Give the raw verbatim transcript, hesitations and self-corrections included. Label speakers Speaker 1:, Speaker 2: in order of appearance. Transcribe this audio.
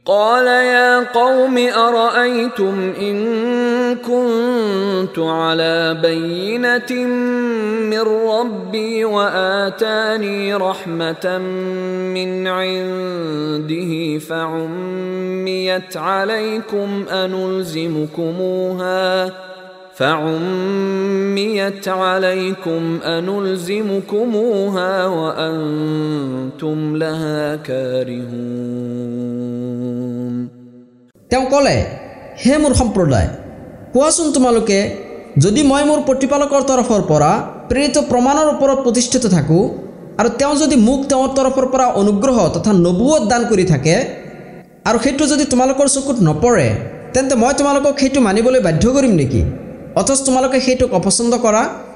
Speaker 1: قال يا قوم أرأيتم إن كنت على بينة من ربي وآتاني رحمة من عنده فعميت عليكم أنلزمكموها فعميت عليكم أنلزمكموها وأنتم لها كارهون
Speaker 2: তেওঁ ক'লে হে মোৰ সম্প্ৰদায় কোৱাচোন তোমালোকে যদি মই মোৰ প্ৰতিপালকৰ তৰফৰ পৰা প্ৰেৰিত প্ৰমাণৰ ওপৰত প্ৰতিষ্ঠিত থাকোঁ আৰু তেওঁ যদি মোক তেওঁৰ তৰফৰ পৰা অনুগ্ৰহ তথা নবুৱত দান কৰি থাকে আৰু সেইটো যদি তোমালোকৰ চকুত নপৰে তেন্তে মই তোমালোকক সেইটো মানিবলৈ বাধ্য কৰিম নেকি অথচ তোমালোকে সেইটোক অপছন্দ কৰা